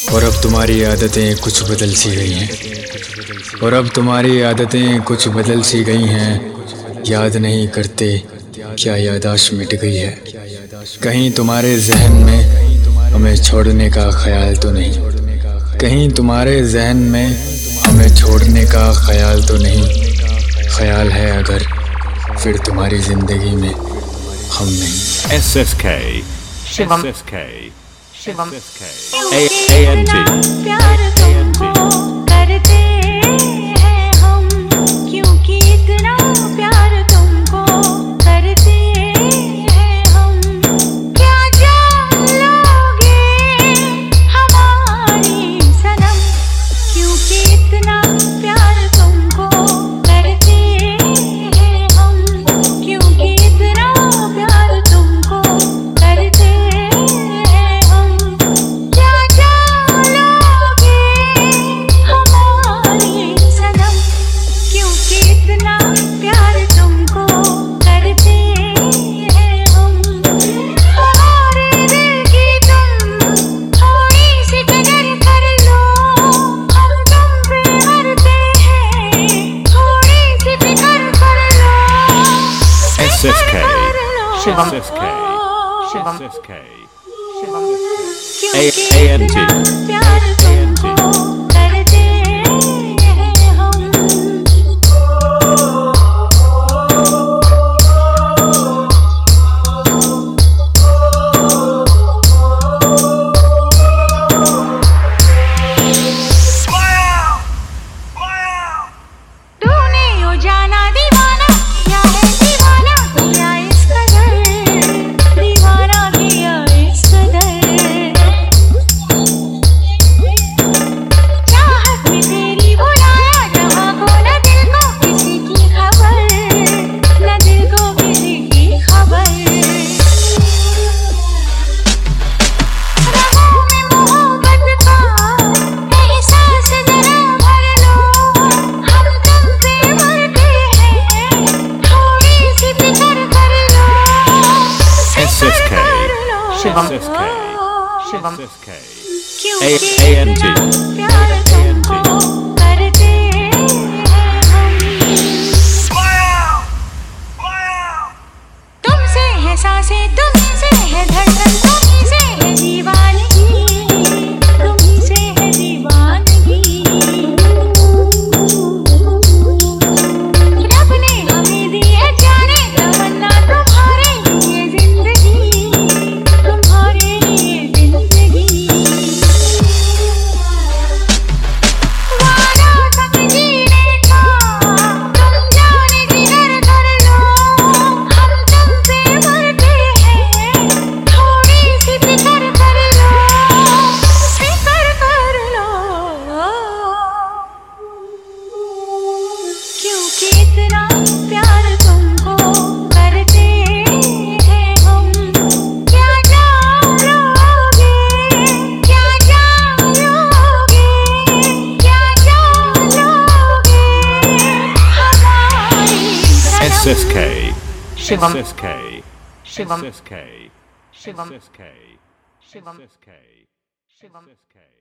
और अब तुम्हारी आदतें कुछ बदल सी गई हैं। और अब तुम्हारी आदतें कुछ बदल सी गई हैं। याद नहीं करते क्या याददाश्त मिट गई है। कहीं तुम्हारे जहन में हमें छोड़ने का ख्याल तो नहीं। कहीं तुम्हारे जहन में हमें छोड़ने का ख्याल तो नहीं। ख्याल है अगर फिर तुम्हारी जिंदगी में हम नहीं। SSK Shivam SSK Shivam ANT प्यार तुमको करते हैं हम, क्योंकि इतना प्यार तुमको करते हैं हम। क्या जान लोगे हमारी सनम, क्योंकि इतना प्यार तुमको करते हैं हम, क्योंकि इतना प्यार तुमको करते हैं हम। क्या जान लोगे हमारी सनम, क्योंकि इतना प्यार तुमको करते हैं हम। हमारे दिल की तुम थोड़ी सी कदर कर लो, हम तुम पे मरते हैं, थोड़ी सी फिक्र कर लो। SSK Shivam SSK Shivam SSK Shivam ANT क्योंकि इतना प्यार तुमको करते हैं हम। तूने यो जाना दीवाना किया है, दीवाना किया इस कदर, दीवाना किया इस कदर। चाहत में तेरी बुलाया जहाँ को, न दिल को किसी की खबर, न दिल को किसी की खबर। रगों में मोहब्बत का एहसास जरा भर लो, हम तुम पे मरते हैं, थोड़ी सी फिक्र कर लो। SSK Shivam SSK Shivam SSK क्योंकि ANT इतना प्यार तुमको करते हैं हम। तुमसे है सांसें, तुम्हीं से है धड़कन, तुम्हीं से है दीवानगी, तुम्हीं से है दीवानगी। रब ने हमें दी है जाने तमन्ना, तुम्हारे लिए जिंदगी, तुम्हारे लिए जिंदगी। वादा तक जीने का तुम जाने जिगर कर लो, हम तुम पे मरते हैं, थोड़ी सी फिक्र कर लो, फिक्र कर लो। क्योंकि इतना प्यार तुमको करते हैं हम। क्या जान लोगे, क्या जान लोगे, क्या जान लोगे हमारी सनम। SSK Shivam SSK Shivam SSK Shivam SSK Shivam SSK Shivam